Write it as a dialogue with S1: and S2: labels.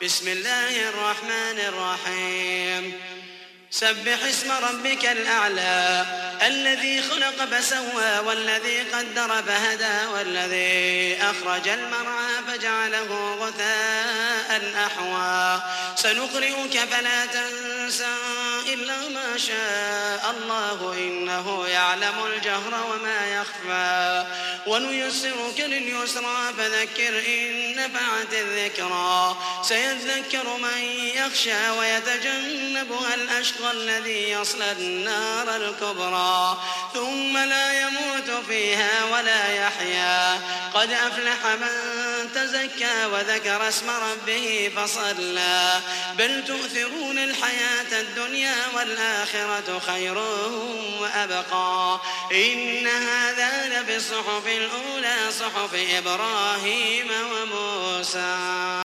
S1: بسم الله الرحمن الرحيم سبح اسم ربك الأعلى الذي خلق فسوى والذي قدر فهدى والذي أخرج المرعى فجعله غثاء أحوى سنقرئك فلا تنسى إلا ما شاء الله إنه يعلم الجهر وما يخفى ونيسرك لليسرى فذكر إن نفعت الذكرى سيذكر من يخشى ويتجنبها الأشقى الذي يصلى النار الكبرى ثم لا يموت فيها ولا يحيا قد أفلح من تزكى وذكر اسم ربه فصلى بل تؤثرون الحياة الدنيا والآخرة خير وأبقى إن هذا لفي الصحف الأولى صحف إبراهيم وموسى.